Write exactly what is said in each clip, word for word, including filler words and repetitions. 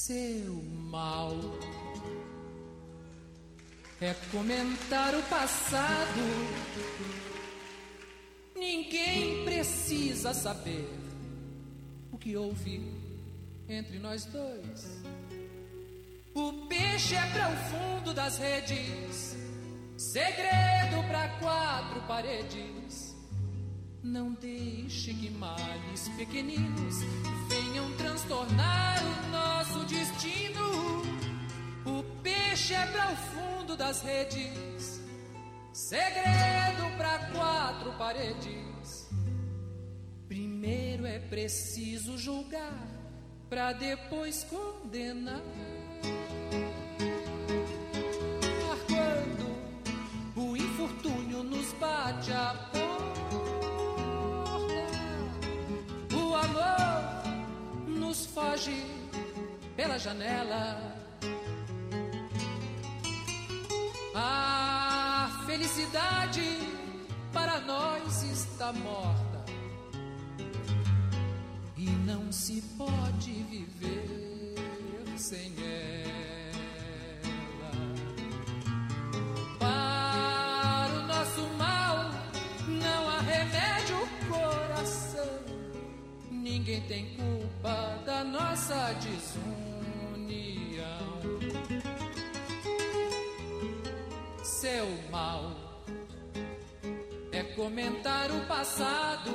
Seu mal é comentar o passado. Ninguém precisa saber o que houve entre nós dois. O peixe é para o fundo das redes, segredo para quatro paredes. Não deixe que males pequeninos venham transtornar o nosso destino. O peixe é para o fundo das redes, segredo para quatro paredes. Primeiro é preciso julgar, para depois condenar. Quando o infortúnio nos bate a porta, o amor nos foge pela janela. A felicidade para nós está morta e não se pode viver sem ela. Para o nosso mal não há remédio, coração. Ninguém tem culpa da nossa desunião. Seu mal é comentar o passado.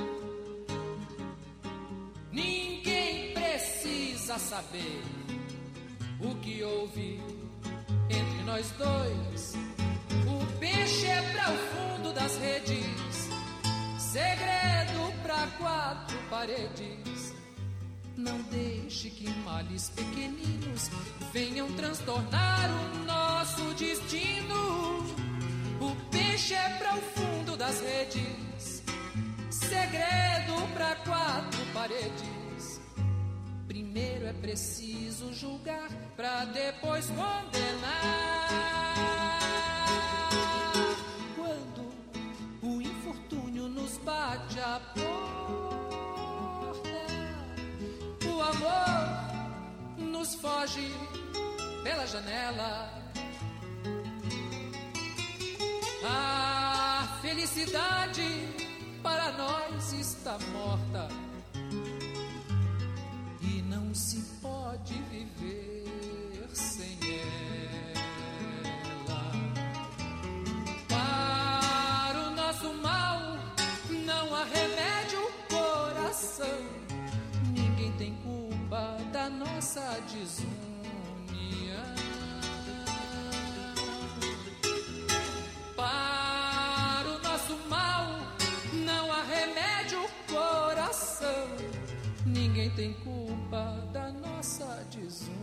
Ninguém precisa saber o que houve entre nós dois. O peixe é para o fundo das redes, segredo para quatro paredes. Não deixe que males pequeninos venham transtornar o nosso destino. O peixe é para o fundo das redes, segredo para quatro paredes. Primeiro é preciso julgar, para depois condenar. Quando o infortúnio nos bate a porta, o amor nos foge pela janela. A felicidade para nós está morta e não se pode viver sem ela. Para o nosso mal não há remédio, coração. Ninguém tem culpa da nossa desunião. Para o nosso mal não há remédio, coração. Ninguém tem culpa da nossa desunião.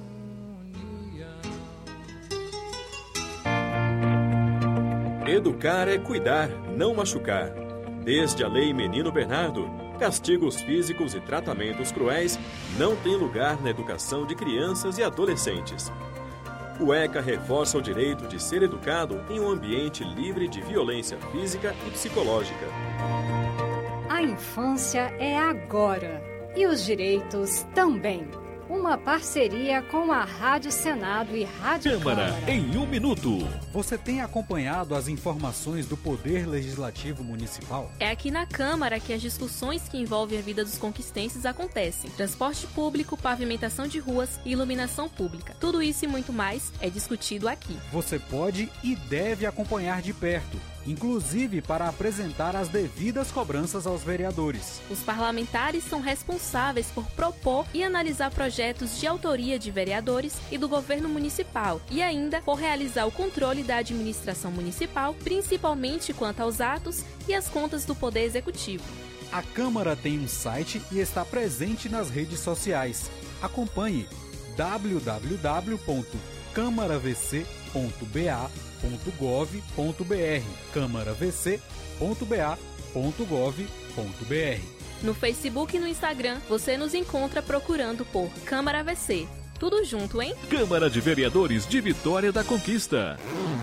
Educar é cuidar, não machucar. Desde a Lei Menino Bernardo, castigos físicos e tratamentos cruéis não têm lugar na educação de crianças e adolescentes. O ECA reforça o direito de ser educado em um ambiente livre de violência física e psicológica. A infância é agora e os direitos também. Uma parceria com a Rádio Senado e Rádio Câmara. Câmara. Em um minuto. Você tem acompanhado as informações do Poder Legislativo Municipal? É aqui na Câmara que as discussões que envolvem a vida dos conquistenses acontecem. Transporte público, pavimentação de ruas e iluminação pública. Tudo isso e muito mais é discutido aqui. Você pode e deve acompanhar de perto, inclusive para apresentar as devidas cobranças aos vereadores. Os parlamentares são responsáveis por propor e analisar projetos de autoria de vereadores e do governo municipal e ainda por realizar o controle da administração municipal, principalmente quanto aos atos e as contas do Poder Executivo. A Câmara tem um site e está presente nas redes sociais. Acompanhe w w w ponto câmara v c ponto b a ponto gov ponto b r câmara v c ponto b a ponto gov ponto b r. No Facebook e no Instagram, você nos encontra procurando por Câmara V C. Tudo junto, hein? Câmara de Vereadores de Vitória da Conquista.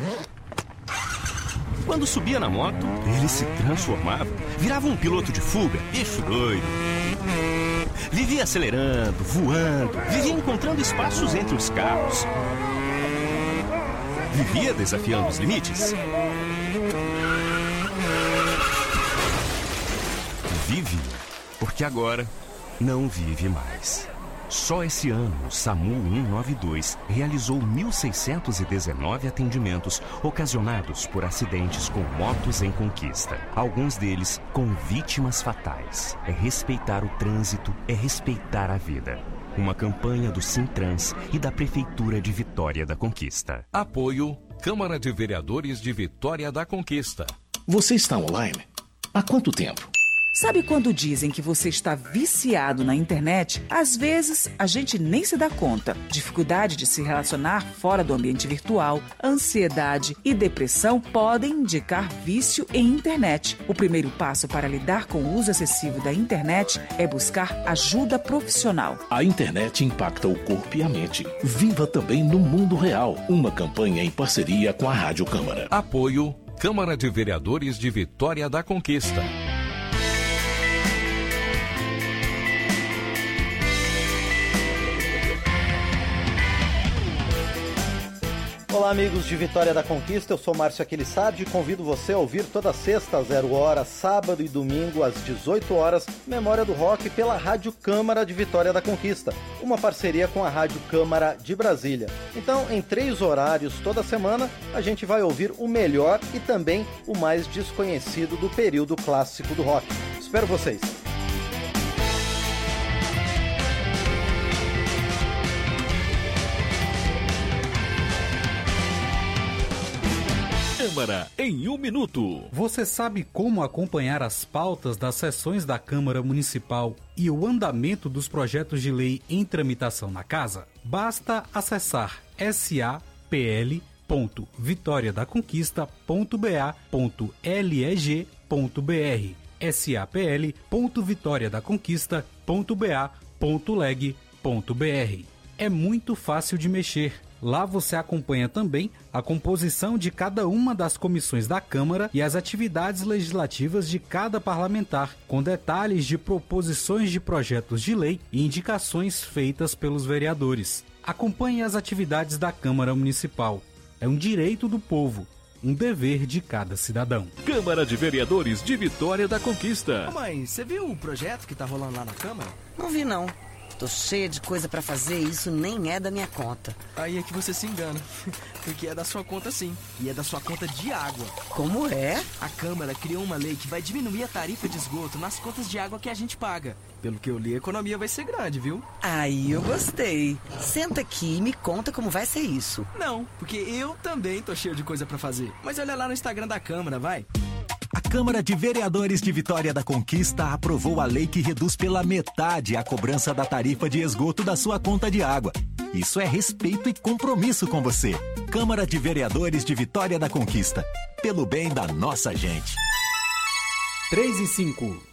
Quando subia na moto, ele se transformava, virava um piloto de fuga, bicho doido. Vivia acelerando, voando, vivia encontrando espaços entre os carros. Vivia desafiando os limites. Vive, porque agora não vive mais. Só esse ano, o SAMU cento e noventa e dois realizou mil seiscentos e dezenove atendimentos ocasionados por acidentes com motos em conquista. Alguns deles com vítimas fatais. É respeitar o trânsito, é respeitar a vida. Uma campanha do Sintrans e da Prefeitura de Vitória da Conquista. Apoio Câmara de Vereadores de Vitória da Conquista. Você está online? Há quanto tempo? Sabe quando dizem que você está viciado na internet? Às vezes, a gente nem se dá conta. Dificuldade de se relacionar fora do ambiente virtual, ansiedade e depressão podem indicar vício em internet. O primeiro passo para lidar com o uso excessivo da internet é buscar ajuda profissional. A internet impacta o corpo e a mente. Viva também no mundo real. Uma campanha em parceria com a Rádio Câmara. Apoio Câmara de Vereadores de Vitória da Conquista. Olá, amigos de Vitória da Conquista, eu sou Márcio Aquilissardi e convido você a ouvir toda sexta às zero hora, sábado e domingo às dezoito horas, Memória do Rock pela Rádio Câmara de Vitória da Conquista, uma parceria com a Rádio Câmara de Brasília. Então, em três horários toda semana, a gente vai ouvir o melhor e também o mais desconhecido do período clássico do rock. Espero vocês! Câmara em um minuto. Você sabe como acompanhar as pautas das sessões da Câmara Municipal e o andamento dos projetos de lei em tramitação na casa? Basta acessar s a p l ponto vitória da conquista ponto b a ponto leg ponto b r s a p l ponto vitória da conquista ponto b a ponto leg ponto b r. É muito fácil de mexer. Lá você acompanha também a composição de cada uma das comissões da Câmara e as atividades legislativas de cada parlamentar, com detalhes de proposições de projetos de lei e indicações feitas pelos vereadores. Acompanhe as atividades da Câmara Municipal. É um direito do povo, um dever de cada cidadão. Câmara de Vereadores de Vitória da Conquista. Ô mãe, você viu o projeto que tá rolando lá na Câmara? Não vi, não. Tô cheia de coisa pra fazer e isso nem é da minha conta. Aí é que você se engana, porque é da sua conta sim, e é da sua conta de água. Como é? A Câmara criou uma lei que vai diminuir a tarifa de esgoto nas contas de água que a gente paga. Pelo que eu li, a economia vai ser grande, viu? Aí eu gostei. Senta aqui e me conta como vai ser isso. Não, porque eu também tô cheio de coisa pra fazer. Mas olha lá no Instagram da Câmara, vai. A Câmara de Vereadores de Vitória da Conquista aprovou a lei que reduz pela metade a cobrança da tarifa de esgoto da sua conta de água. Isso é respeito e compromisso com você. Câmara de Vereadores de Vitória da Conquista. Pelo bem da nossa gente. três e cinco.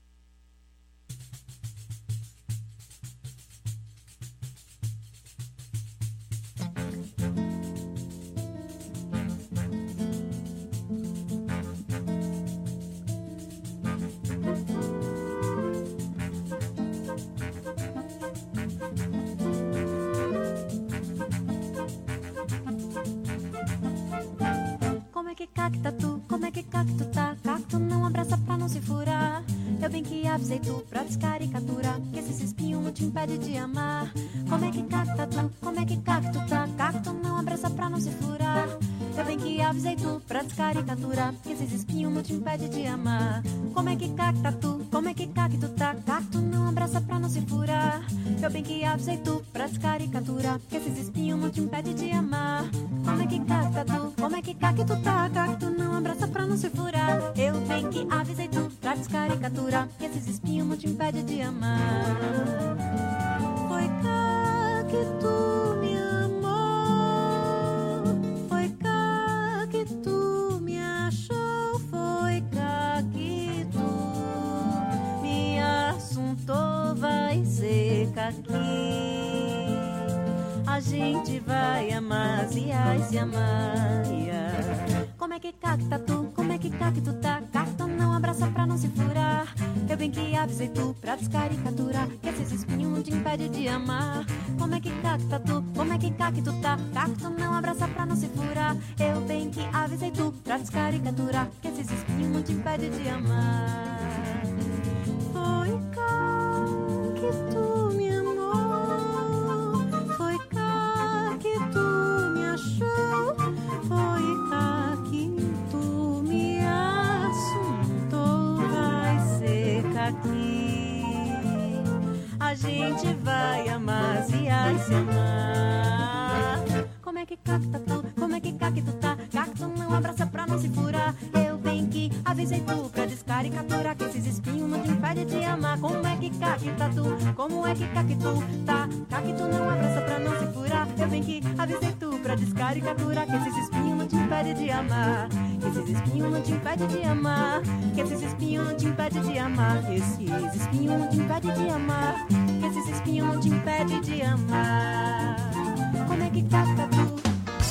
cacta tu, como é que cacto tá? Cacto não abraça pra não se furar. Eu bem que avisei tu pra descaricatura, que esses espinhos não te impede de amar. Como é que cacta tu, como é que cacto tá? Cacto não abraça pra não se furar. Eu bem que avisei tu pra descaricatura, que esses espinhos não te impede de amar. Como é que cacta tu, como é que cacto tá? Cacto não abraça pra não se furar. Eu bem que avisei tu pra descaricatura, que esses espinhos não te impede de amar. Como é que cacta tu, como é que cacto tá? Cacto não abraça pra não se furar. Eu bem que avisei tu pra descaricatura, que esses espinhos não te impede de amar. Foi cá que tu me amou, foi cá que tu me achou, foi cá que tu me assuntou, vai ser aqui. A gente vai amar, se ai, se amar, yeah. Como é que cacta tu, como é que cacto tá? Cacto não abraça pra não se furar. Eu bem que avisei tu pra descaricaturar, que esses espinhos não te impede de amar. Como é que cacta tu, como é que cacto tá? Cacto não abraça pra não se furar. Eu bem que avisei tu pra descaricaturar, que esses espinhos não te impede de amar. Foi cá que tu me amou, foi cá que tu me achou, foi cá que tu me assuntou. Vai ser aqui, a gente vai amar e ai se amar. Como é que cacta tu, como é que cacto tá? Cacto não abraça pra não se furar. Eu bem que avisei tu pra descaricaturar, que esses espinhos não te impede de amar. Como é que cacta tu, como é que cacto tá? Cacto não abraça pra não se furar. Eu bem que avisei tu pra descaricaturar, que esses espinhos não te impede de amar. Que esses espinhos não te impede de amar. Que esses espinhos não te impede de amar. Que esses espinhos não te impede de amar. Que esses espinhos não te impede de amar. Como é que cacta tu?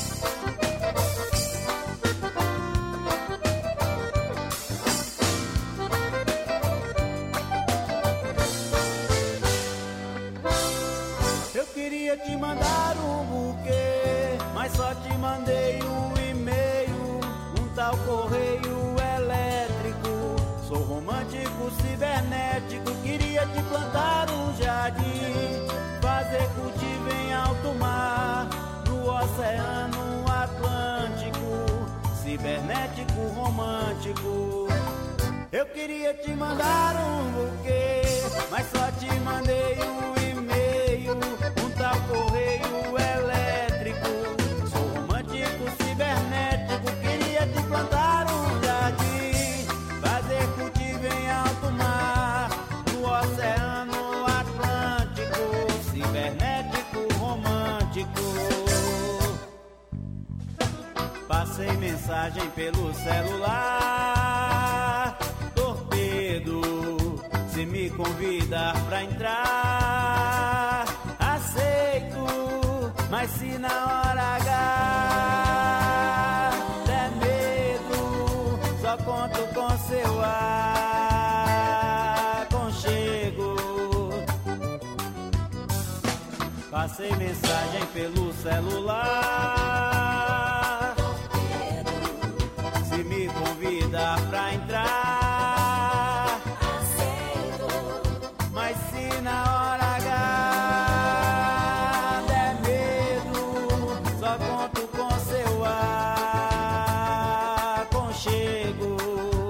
Eu queria te mandar um buquê, mas só te mandei um e-mail, um tal correio elétrico. Sou romântico, cibernético, queria te plantar um jardim, fazer cultivo em alto mar, no Oceano Atlântico, cibernético, romântico. Eu queria te mandar um buquê, mas só te mandei um e-mail, um tal correio elétrico. Sou romântico, cibernético, queria te plantar um jardim, fazer cultivo em alto mar, no Oceano Atlântico, cibernético, romântico. Passei mensagem pelo celular, torpedo, se me convidar pra entrar, aceito, mas se na hora H der medo, só conto com seu aconchego. Passei mensagem pelo celular, se me convidar pra entrar, aceito, mas se na hora H der medo, só conto com seu aconchego.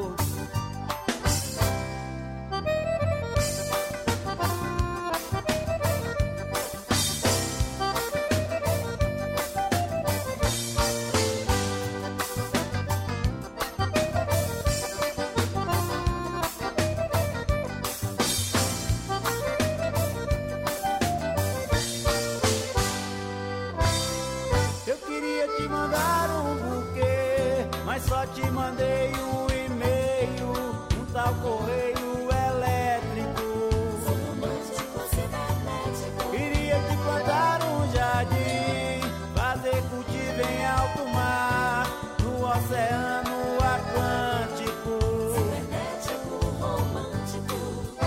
Só te mandei um e-mail, um tal correio elétrico. Sou romântico, cibernético, queria te plantar um jardim, fazer cultivo em alto mar, no Oceano Atlântico, cibernético, romântico.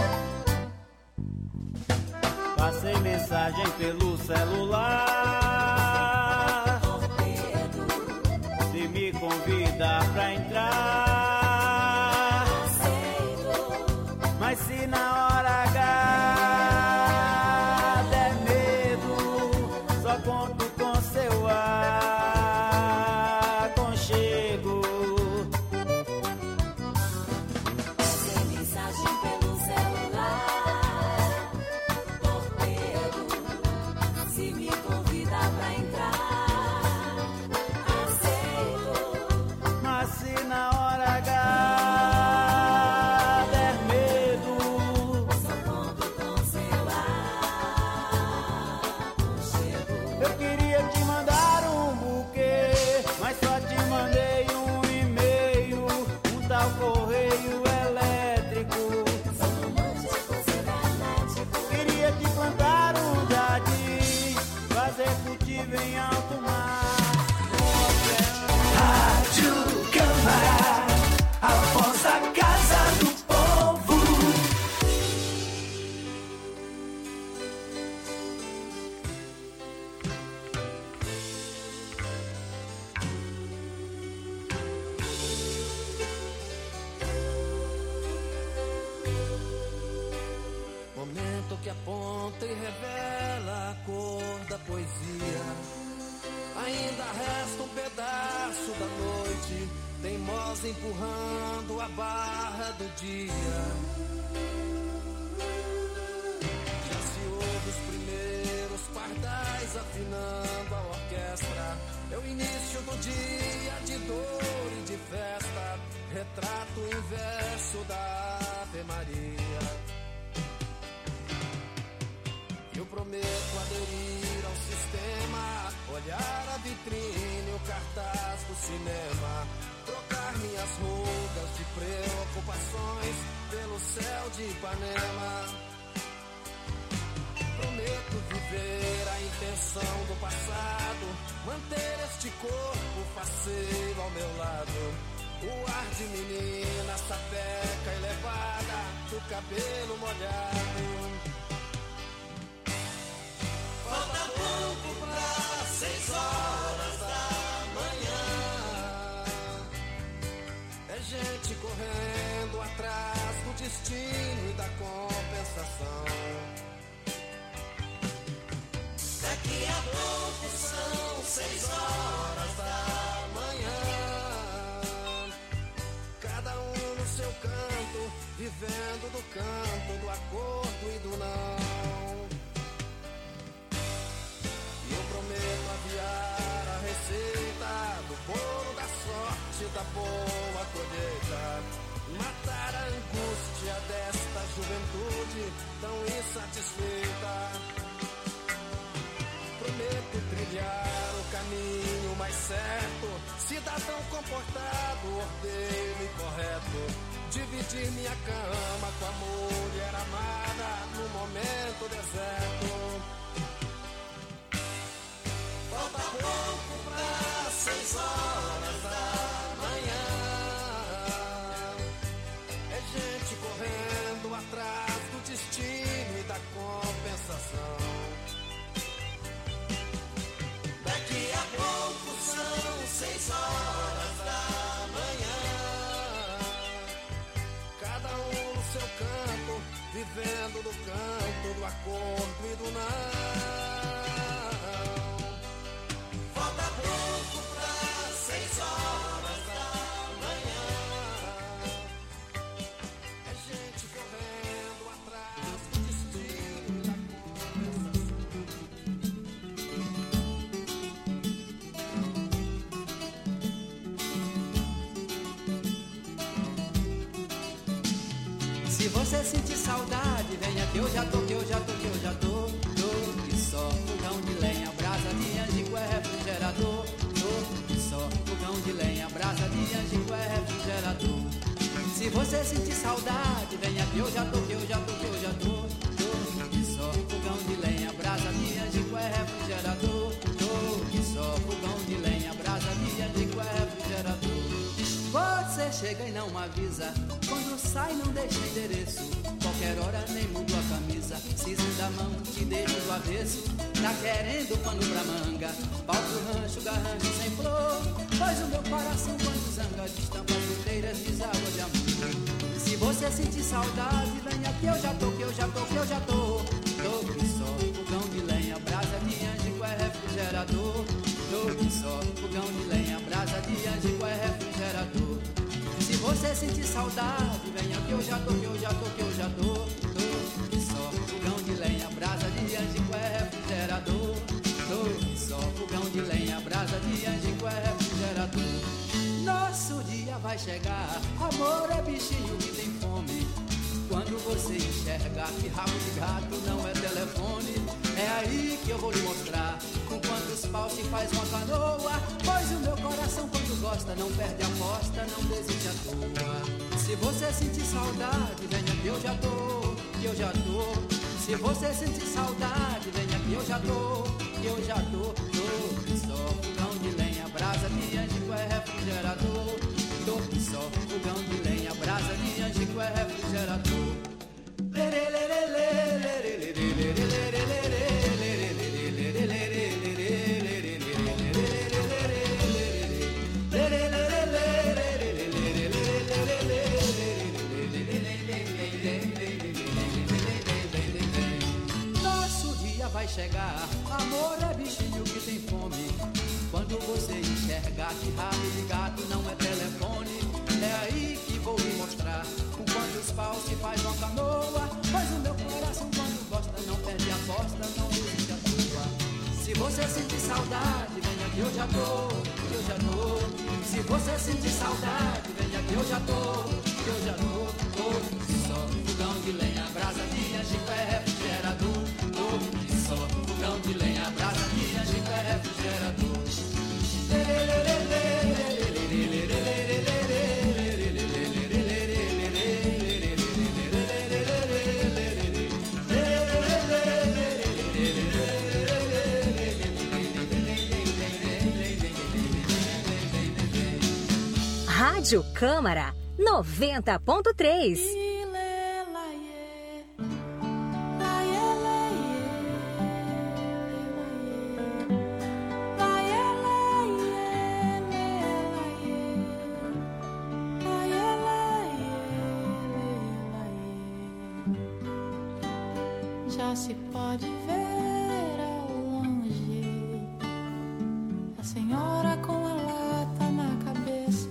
Passei mensagem pelo celular, se me convidar pra entrar, aceito, mas se na hora H der medo, só conto com seu aconchego. Passei mensagem pelo celular, torpedo, se me convidar pra entrar, se na revela a cor da poesia. Ainda resta um pedaço da noite, teimosa empurrando a barra do dia. Já se ouve os primeiros pardais afinando a orquestra. É o início do dia de dor e de festa, retrato inverso da Ave Maria. Eu prometo aderir ao sistema, olhar a vitrine, o cartaz do cinema, trocar minhas rugas de preocupações pelo céu de Ipanema. Prometo viver a intenção do passado, manter este corpo faceiro ao meu lado. O ar de menina, sapeca elevada, do cabelo molhado. Falta pouco pra seis horas da manhã. É gente correndo atrás do destino e da compensação. Daqui a pouco são seis horas da manhã. Cada um no seu canto, vivendo do canto, do acordo e do não. E eu prometo aviar a receita do bolo da sorte, da boa colheita. Matar a angústia desta juventude tão insatisfeita. Prometo trilhar o caminho mais certo, cidadão comportado, ordeiro e correto. Dividir minha cama com a mulher amada no momento deserto. Falta pouco pra seis horas da manhã. É gente correndo atrás do destino e da compensação. Daqui a pouco são seis horas da manhã. Cada um no seu canto, vivendo do canto, do acordo e do não. Falta pouco pra seis horas da manhã. É gente correndo atrás do destino e da Se você sentir saudade, venha que eu já tô, que eu já tô, que eu já tô. Tô que só fogão de lenha, brasa de angico é refrigerador. Tô que só fogão de lenha, brasa de angico é refrigerador. Se você sentir saudade, venha que eu já tô, que eu já tô, que eu já tô. Tô que só fogão de lenha, brasa de angico é refrigerador. Tô que só fogão de lenha, brasa de angico é refrigerador. Você chega e não avisa, quando sai não deixa endereço. Qualquer hora nem mudo a camisa, ciso da mão, te deixo do avesso. Tá querendo pano pra manga, pau pro rancho, garrancho sem flor. Pois o meu coração quando zanga, destampa chuteiras, deságua de amor. Se você sentir saudade, venha que eu já tô, que eu já tô, que eu já tô. Tô que só fogão de lenha, brasa de angico é refrigerador. Tô que só fogão de lenha, brasa de angico é refrigerador. Se você sentir saudade, venha que eu já tô, que eu já tô, que eu já tô. Tô que só fogão de lenha, brasa de angico é refrigerador. Tô que só fogão de lenha, brasa de angico é refrigerador. Nosso dia vai chegar, amor é bichinho que tem fome. Quando você enxerga que rabo de gato não é telefone, é aí que eu vou lhe mostrar com quantos paus se faz uma canoa. Pois o meu coração quando gosta não perde a aposta, não desiste à toa. Se você sentir saudade, venha que eu já tô, que eu já tô. Se você sentir saudade, venha que eu já tô, que eu já tô. Tô que só fogão de lenha, brasa de angico é refrigerador. Tô que só fogão de lenha, brasa de angico é refrigerador. Nosso saudade, venha que eu já tô, que eu já tô. Se você sentir saudade, venha que eu já tô, que eu já tô, tô. Só fogão de lenha, brasa de angico é refrigerador. Tô, só fogão de lenha, brasa de angico é refrigerador. Rádio Câmara noventa ponto três. Já se pode ver ao longe a senhora com a lata na cabeça,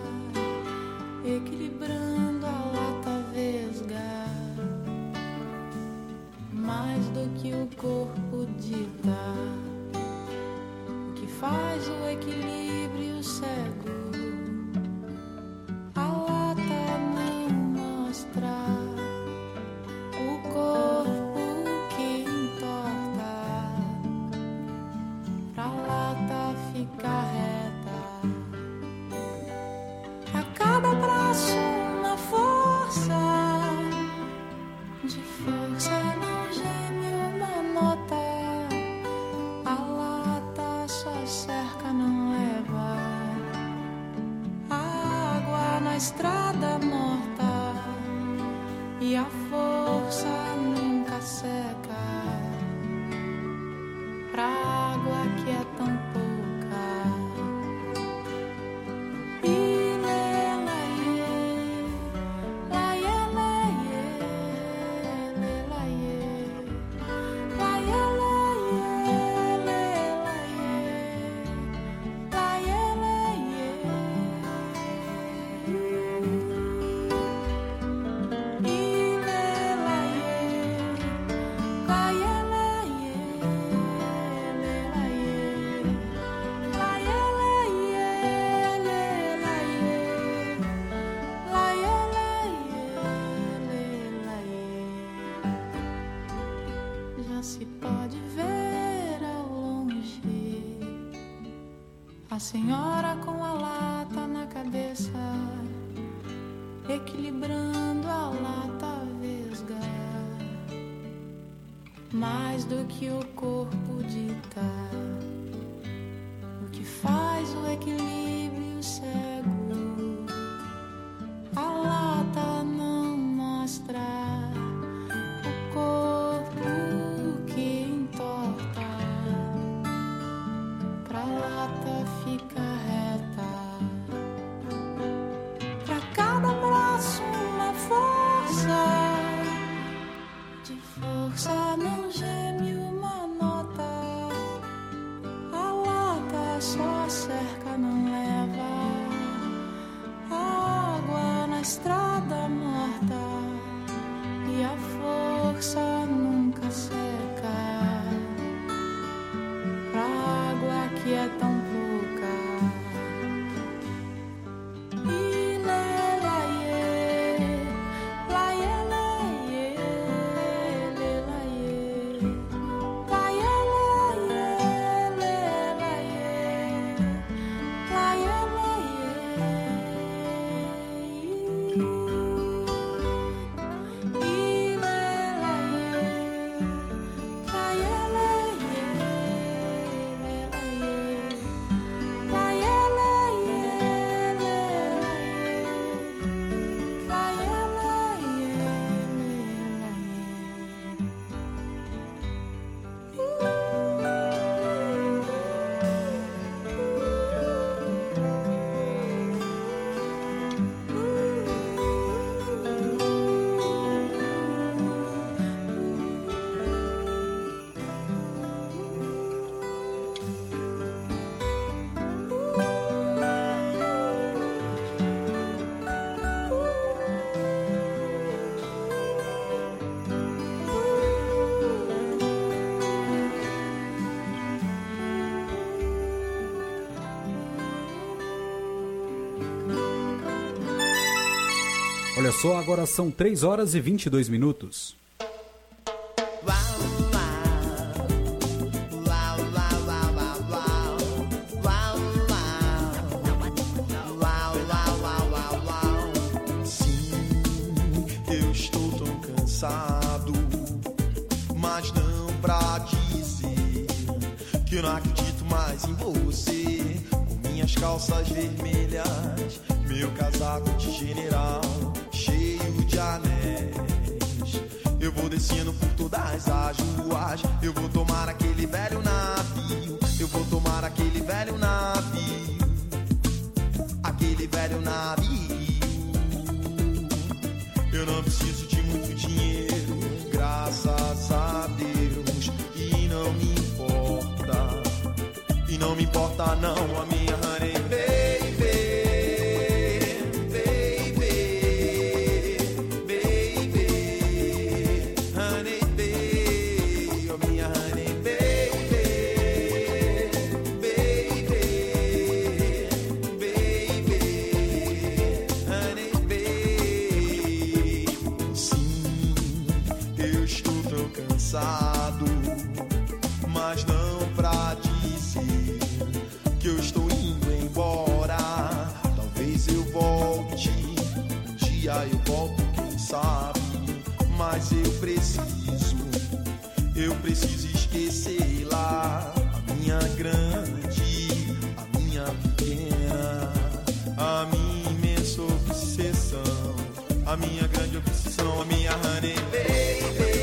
equilibrando a lata vesga, mais do que o corpo dita, o que faz o equilíbrio cego. A lata não mostra o corpo que entorta, pra lata ficar reta. A cada braço uma força, de força não geme uma nota. A lata só cerca, não leva. A água na estrada morta, e a força nunca seca. Pra água que é tão pouca. A senhora com a lata na cabeça, equilibrando a lata vesga, mais do que o corpo dita, o que faz o equilíbrio cego. A lata não mostra o corpo que entorta, pra lata fica reta. Pra cada braço uma força, de força não geme uma nota. Olha só, agora são três horas e vinte e dois minutos. Mas não pra dizer que eu não acredito mais em você. Com minhas calças vermelhas, meu casaco de general cheio de anéis, eu vou descendo por todas as ruas. Eu vou tomar aquele velho navio, eu vou tomar aquele velho navio, aquele velho navio. Eu não preciso de muito dinheiro, graças a Deus, e não me importa, e não me importa não a minha honey baby, baby, baby, honey baby, oh minha honey baby, baby, baby, honey baby. Sim, eu estou tão cansado, mas não pra dizer que eu estou indo embora. Talvez eu volte, um dia eu volto, quem sabe. Mas eu preciso, eu preciso esquecer lá a minha grande, a minha pequena, a minha imensa obsessão, a minha grande obsessão, a minha honey baby.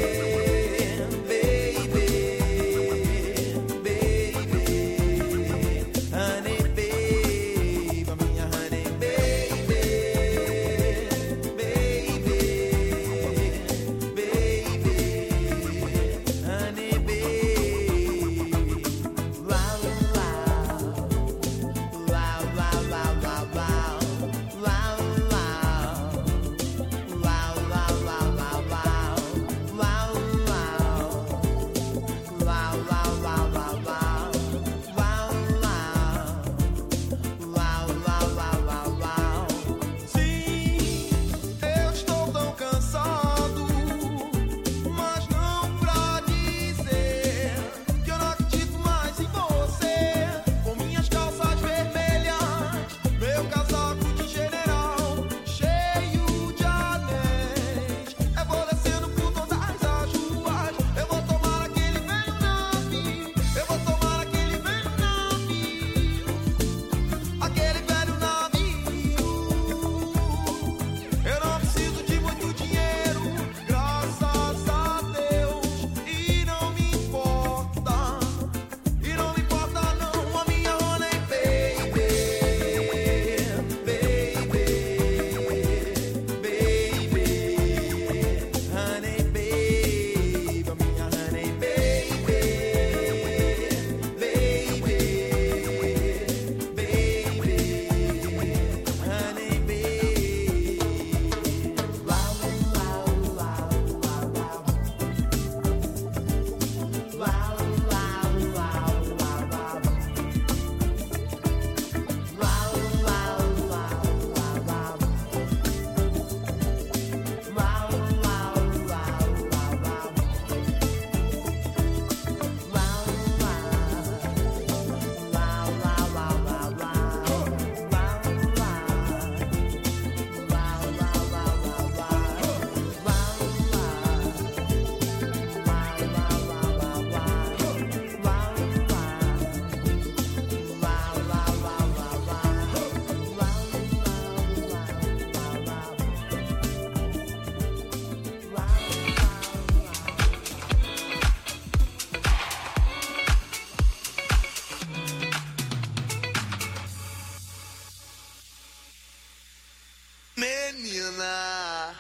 Menina,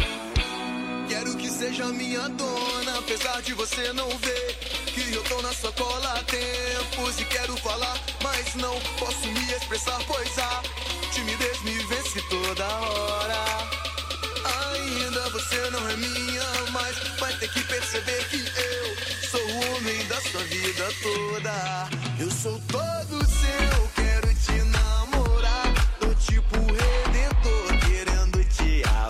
quero que seja minha dona, apesar de você não ver que eu tô na sua cola há tempos e quero falar, mas não posso me expressar, pois a timidez me vence toda hora. Ainda você não é minha, mas vai ter que perceber que eu sou o homem da sua vida toda. Eu sou todo seu, quero te namorar, tô tipo redentor querendo te amar.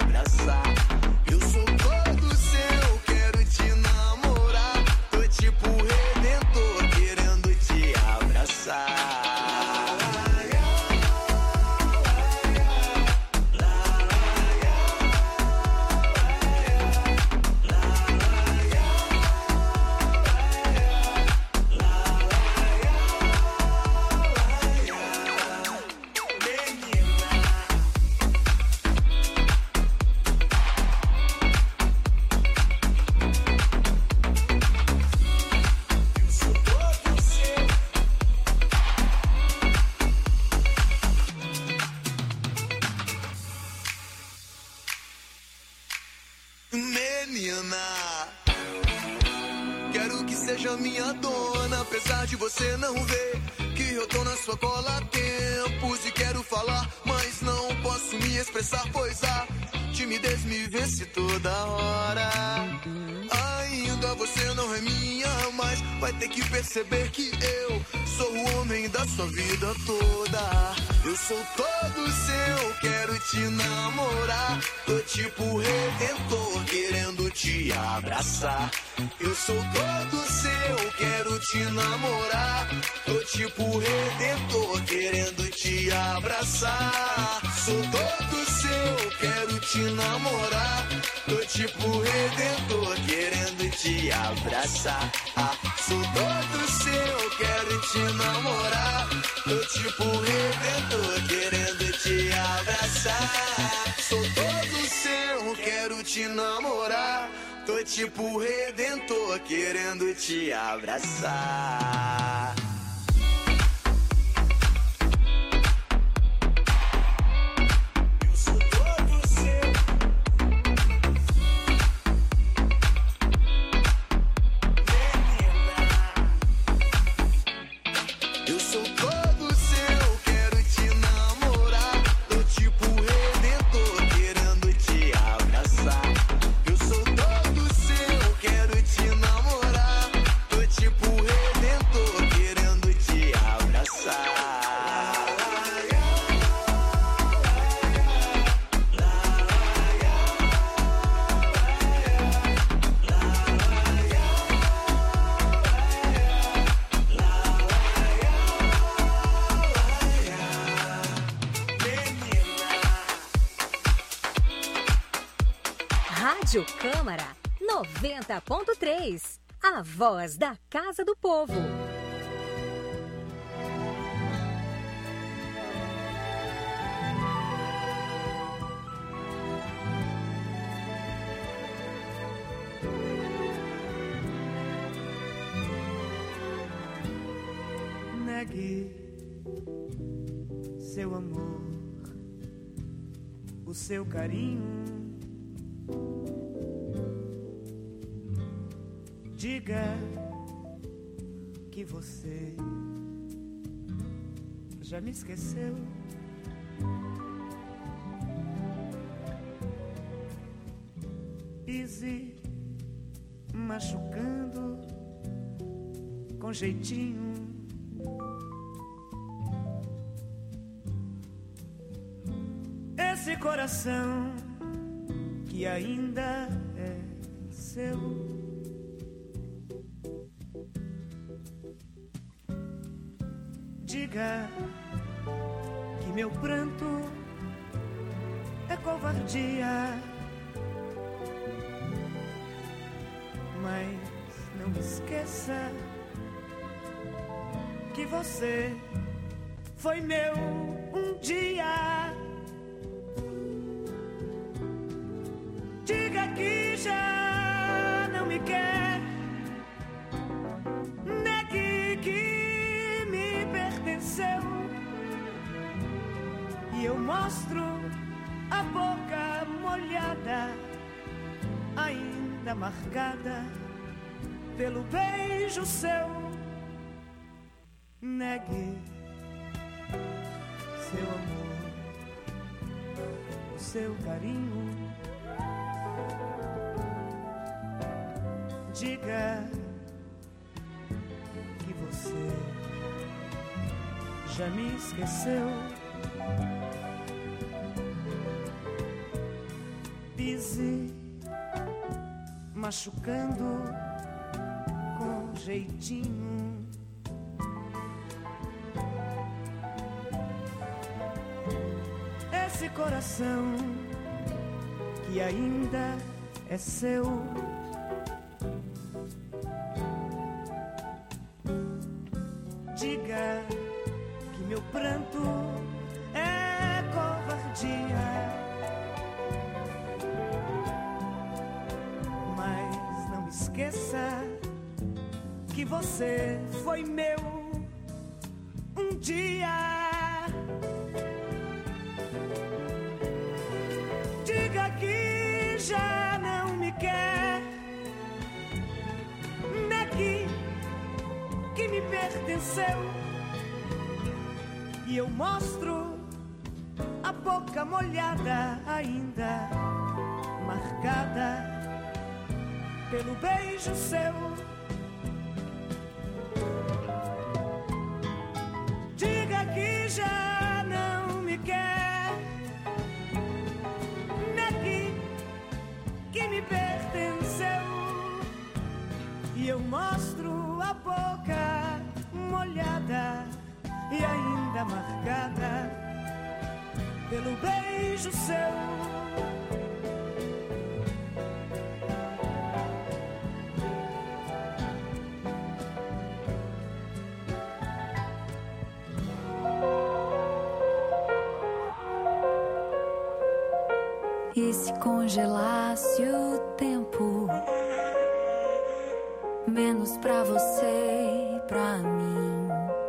menina. Quero que seja minha dona, apesar de você não ver que eu tô na sua cola há tempos. E quero falar, mas não posso me expressar, pois a timidez me vence toda hora. Ainda você não é minha, mas vai ter que perceber que eu sou o homem da sua vida toda. Eu sou todo seu, quero te namorar. Tô tipo redentor, querendo te abraçar. Eu sou todo seu, quero te namorar. Tô tipo redentor, querendo te abraçar. Sou todo seu, quero te namorar. Tô tipo redentor, querendo te abraçar. Ah, sou todo seu, quero te namorar. Tô tipo redentor, querendo te abraçar. Sou todo seu, quero te namorar. Tô tipo redentor, querendo te abraçar. Rádio Câmara noventa ponto três, a voz da Casa do Povo. Negue seu amor, o seu carinho. Diga que você já me esqueceu. Pise machucando com jeitinho. Esse coração que ainda é seu. Diga que meu pranto é covardia, mas não esqueça que você foi meu um dia. Diga que já não me quer, negue que me pertenceu, e eu mostro a boca molhada, ainda marcada pelo beijo seu. Negue seu amor, o seu carinho. Diga que você já me esqueceu. Pise machucando com jeitinho. Esse coração que ainda é seu. Diga que meu pranto é covardia, mas não esqueça que você foi meu um dia. Diga que já não me quer, seu. E eu mostro a boca molhada, ainda marcada pelo beijo seu. Diga que já não me quer, negue que me pertenceu. E eu mostro a boca molhada e ainda marcada pelo beijo seu. E se congelasse o tempo, menos pra você e pra mim,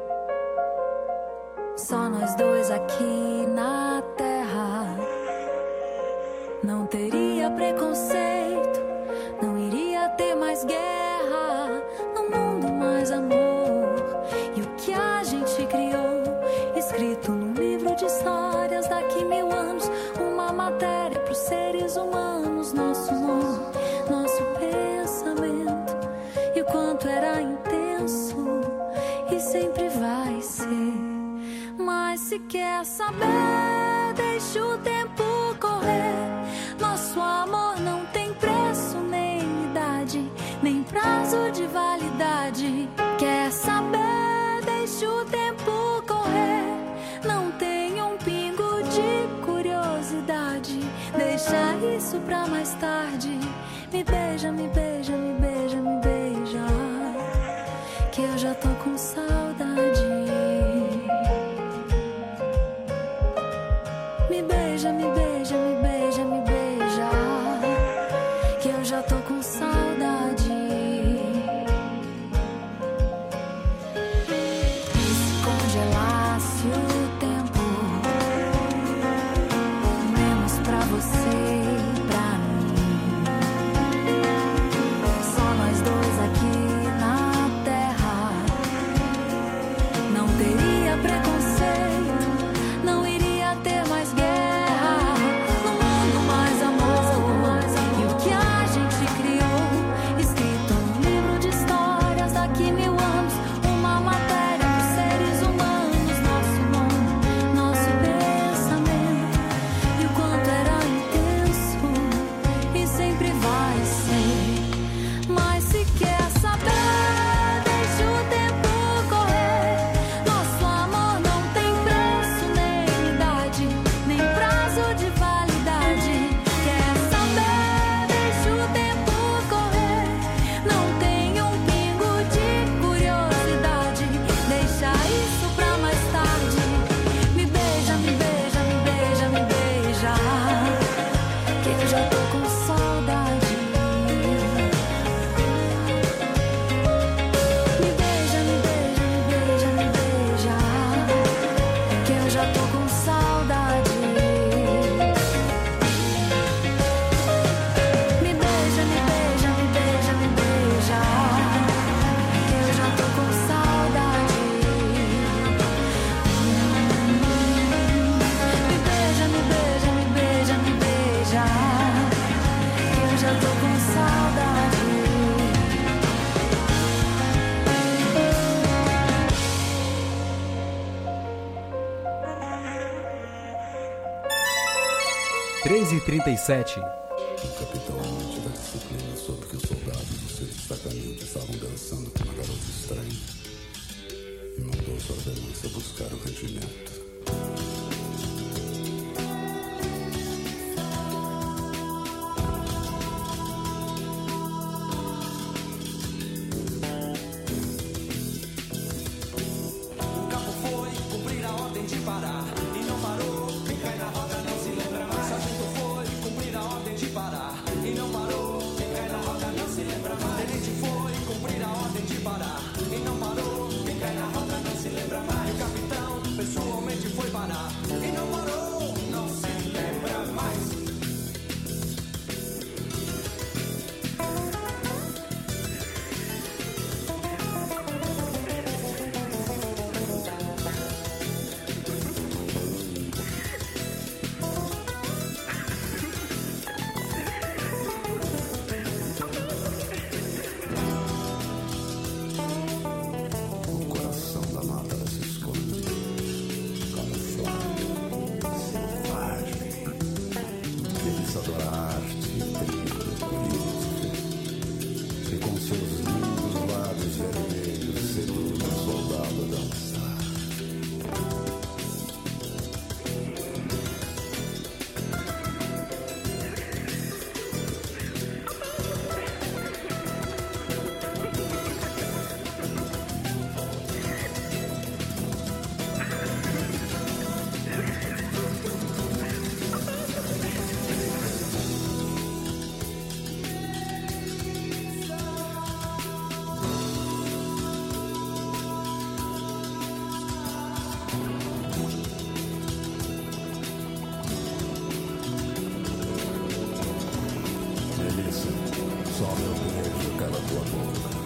só nós dois aqui na terra, não teria preconceito, não iria ter mais guerra, no mundo mais amor. E o que a gente criou, escrito num livro de histórias daqui mil anos, uma matéria pros seres humanos, nosso nome, nosso pensamento, e o quanto era intenso e sempre vai ser. Mas se quer saber, deixa o tempo correr. Nosso amor não tem preço, nem idade, nem prazo de validade. Quer saber, deixa o tempo correr. Não tem um pingo de curiosidade. Deixa isso pra mais tarde. Me beija, me beija, me beija, me beija, que eu já tô com saudade. Me beija, me beija, me beija, me beija, que eu já tô com saudade. E se congelasse o tempo, menos pra você e pra mim, só nós dois aqui na terra, não teria preconceito, não iria ter mais guerra, no mundo mais amor. E o que a gente criou, escrito num livro de histórias daqui mil anos, uma matéria pros seres humanos, nosso nome, nosso pensamento, e o quanto era intenso e sempre vai ser. Mas se quer saber, deixa o tempo correr. Nosso amor não tem preço, nem idade, nem prazo de validade. Quer saber, deixa o tempo correr. Não tem um pingo de curiosidade. Deixa isso pra mais tarde. Me beija, me beija, me beija, me beija, que eu já tô com saudade. Me beija, me beija, me beija, me beija, que eu já tô com saudade. Me beija, me beija, me beija, me beija, que eu já tô com saudade. Me beija, me beija, me beija, me beija, que eu já tô com saudade. treze e trinta e sete. O capitão não tiver disciplina sobre que os soldados do seu destacamento estavam dançando com uma garota estranha e mandou sua ordenança buscar o regimento. O capo foi cumprir a ordem de parar e não parou. Quem cai na roda não se lembra mais. Sargento foi cumprir a ordem de parar e não parou. Quem cai na roda não se lembra mais. Tenente foi cumprir a ordem de parar e não parou. Quem cai na roda não se lembra mais. O capitão pessoalmente foi parar delícia. Só meu beijo cala tua boca.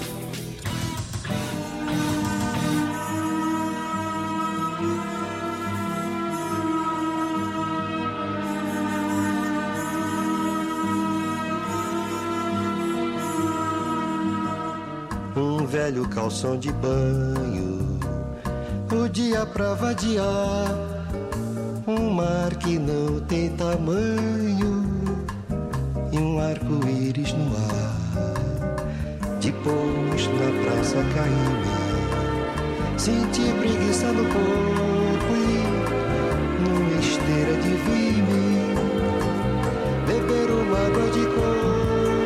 Um velho calção de banho, o dia pra vadiar, um mar que não tem tamanho e um arco-íris no ar. Depois na praça caí, senti preguiça no corpo e numa esteira de vime, beber uma água de coco.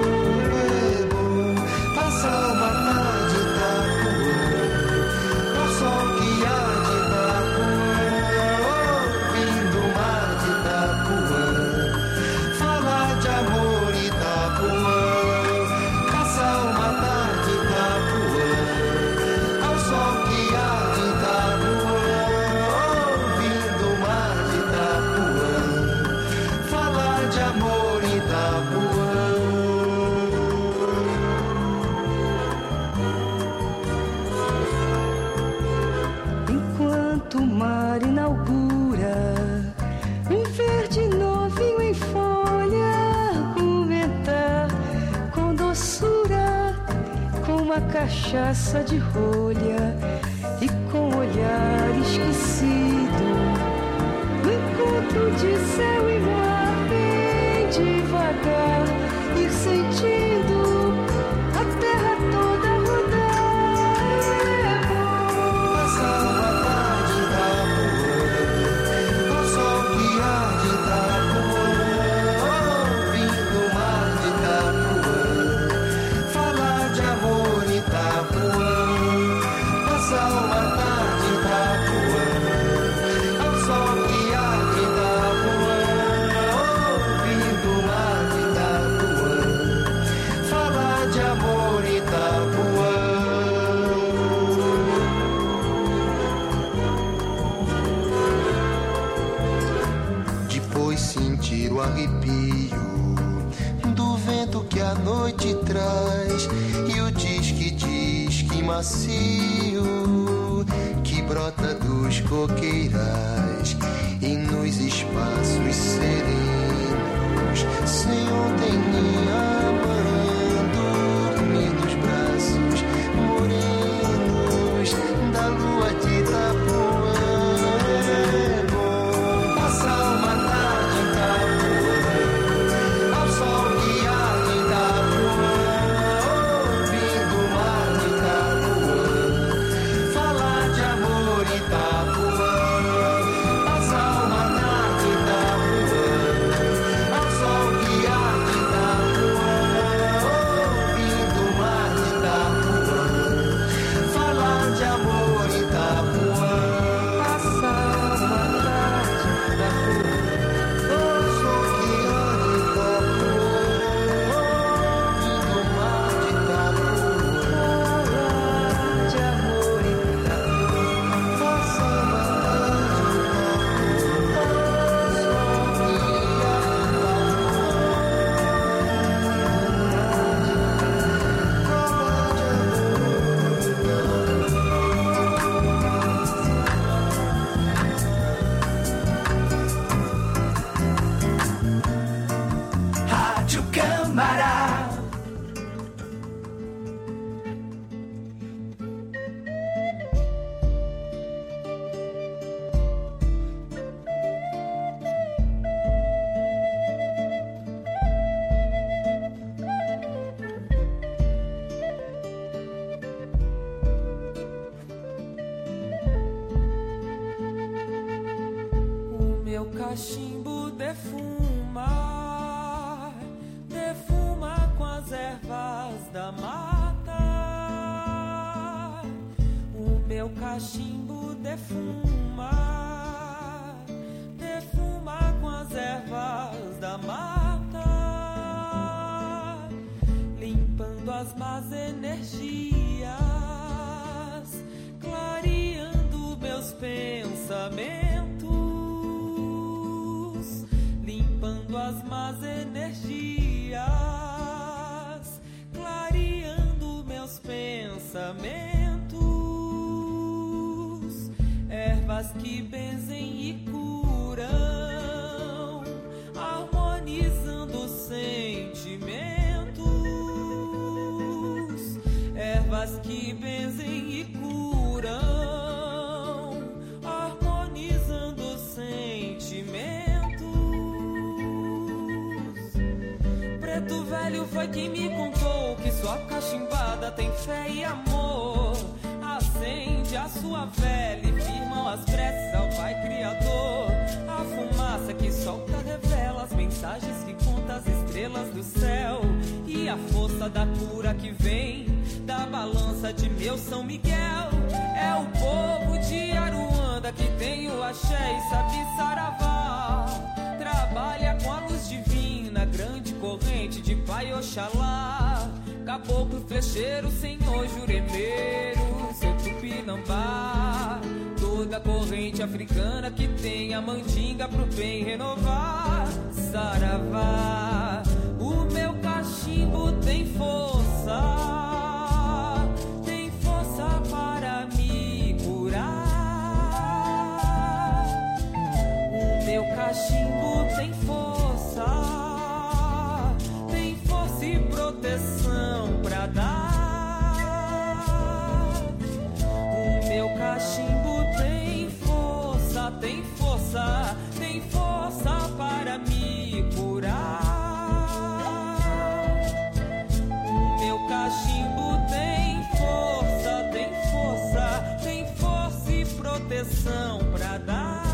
Passar uma tarde em Itapuã, o sol que há de Itapuã, ouvindo o mar de Itapuã, falar de amor em Itapuã. Passar uma tarde em Itapuã, ao sol que há de Itapuã, ouvindo o mar de Itapuã, falar de amor em Itapuã. O mar inaugura um verde novinho em folha, argumentar com doçura, com uma cachaça de rolha e com olhar esquecido, no encontro de céu e mar, bem devagar, ir sentindo a terra toda rodar. É bom passar uma tarde em Itapuã, ao sol que há de Itapuã, ouvindo o mar de Itapuã, falar de amor em Itapuã. Passar uma tarde em Itapuã, ao sol que há de Itapuã, ouvindo o mar de Itapuã, falar de amor em Itapuã. Depois sentir o arrepio do vento que a noite traz e o disque-disque macio que brota dos coqueirais e nos espaços serenos, sem ontem nem amanhã, dormir nos braços morenos da lua de Itapuã. É bom passar uma tarde em Itapuã, ao sol que há de Itapuã, ouvindo o mar de Itapuã, falar de amor em Itapuã. Passar uma tarde em Itapuã, ao sol que há de Itapuã, ouvindo o mar de Itapuã, falar de amor em Itapuã. Passar uma tarde em Itapuã, ao sol que há de Itapuã, ouvindo o mar de Itapuã, falar de amor em Itapuã. Passar uma tarde em Itapuã, ao sol que Rádio Câmara. O meu cachimbo defuma, defuma com as ervas da mata. O meu cachimbo defuma, defuma com as ervas da mata, limpando as más energias, clareando meus pensamentos, limpando as más energias, ervas que benzem e curam, harmonizando sentimentos. Ervas que benzem e curam, harmonizando sentimentos. Preto velho foi quem me contou que sua cachimbada tem fé e amor. Acende a sua vela e firmam as preces ao Pai Criador. A fumaça que solta revela as mensagens que conta as estrelas do céu. E a força da cura que vem da balança de meu São Miguel. É o povo de Aruanda que tem o axé e sabe saravá. Trabalha com a luz divina, grande corrente de Pai Oxalá. Caboclo, flecheiro, senhor juremeiro, seu tupinambá. Toda corrente africana que tem a mandinga pro bem renovar. Saravá, o meu cachimbo tem força, tem força para me curar. O meu cachimbo tem força, tem força e proteção pra dar. O meu cachimbo tem força, tem força, tem força para me curar. O meu cachimbo tem força, tem força, tem força e proteção pra dar.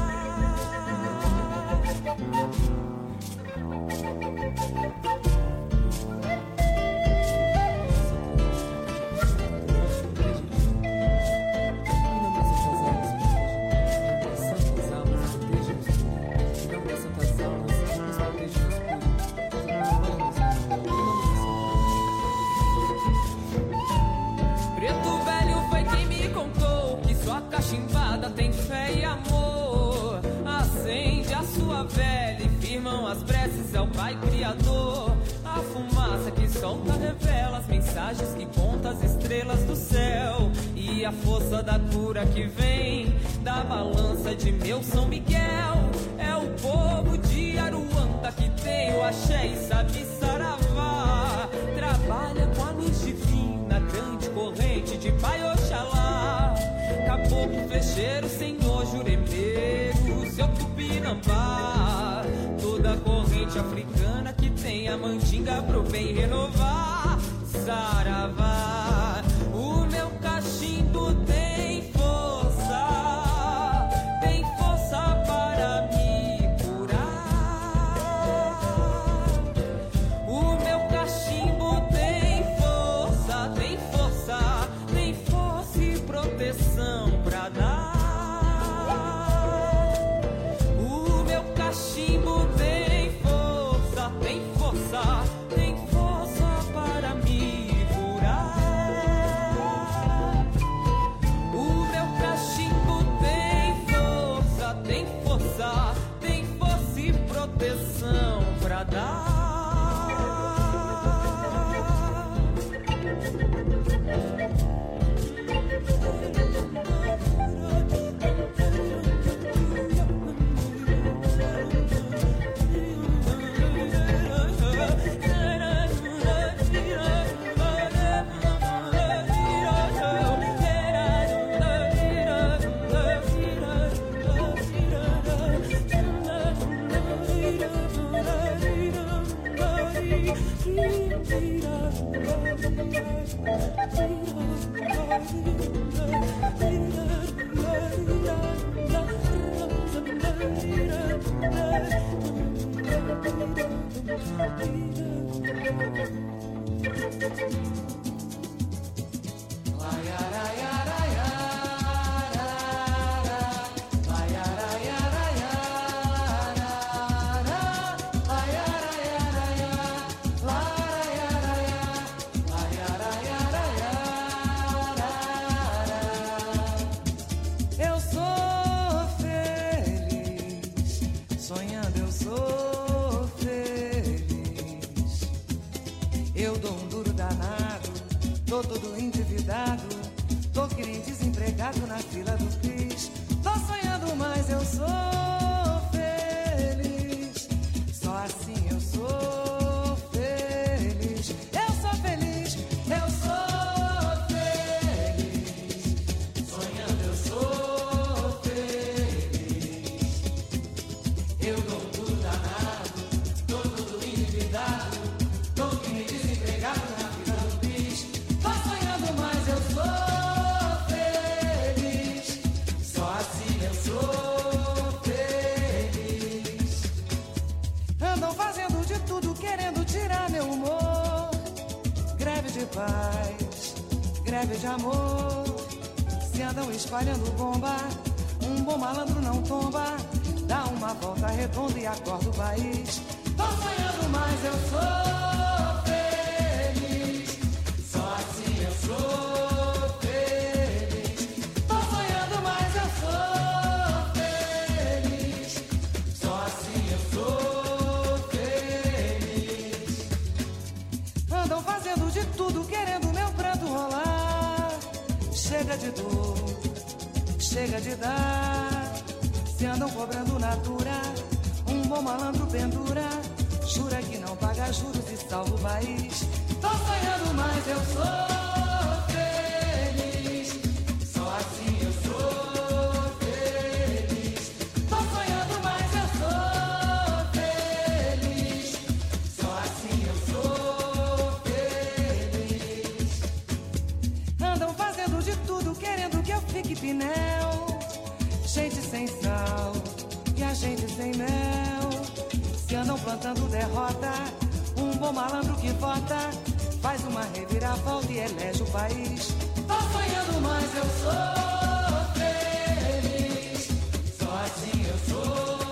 Cachimbada tem fé e amor. Acende a sua vela e firmam as preces ao Pai Criador. A fumaça que solta revela as mensagens que conta as estrelas do céu. E a força da cura que vem da balança de meu São Miguel. É o povo de Aruanda que tem o axé e sabe saravá. Trabalha com a luz divina, grande corrente de Pai Oxalá. Caboclo, flecheiro, senhor juremeiro, seu tupinambá. Toda corrente africana que tem a mandinga pro bem renovar. Saravá, o meu cachimbo tem força, tem força para me curar. O meu cachimbo tem força, tem força, tem força e proteção pra dar. O meu cachimbo tem força, tem força, tem força para me curar. O meu cachimbo tem força, tem força, tem força e proteção pra dar. Eu sou feliz, sonhando eu sou feliz. Eu dou um duro danado, tô todo endividado, tô que nem desempregado na fila do Cris. Tô sonhando fazendo de tudo, querendo tirar meu humor. Greve de paz, greve de amor. Se andam espalhando bomba, um bom malandro não tomba. Dá uma volta redonda e acorda o país. Tô sonhando, mas eu sou feliz. Só assim eu sou feliz. Tô sonhando, mas eu sou feliz. Só assim eu sou feliz. Andam fazendo de tudo, querendo meu pranto rolar. Chega de dor, chega de dar. Se andam cobrando natura, um bom malandro pendura. Jura que não paga juros e salva o país. Tô sonhando, mas eu sou feliz. Só assim eu sou feliz. Tô sonhando, mas eu sou feliz. Só assim eu sou feliz. Andam fazendo de tudo, querendo que eu fique pinel. Gente sem sal e a gente sem mel. Se andam plantando derrota, um bom malandro que vota faz uma reviravolta e elege o país. Tô sonhando, mas eu sou feliz. Só assim eu sou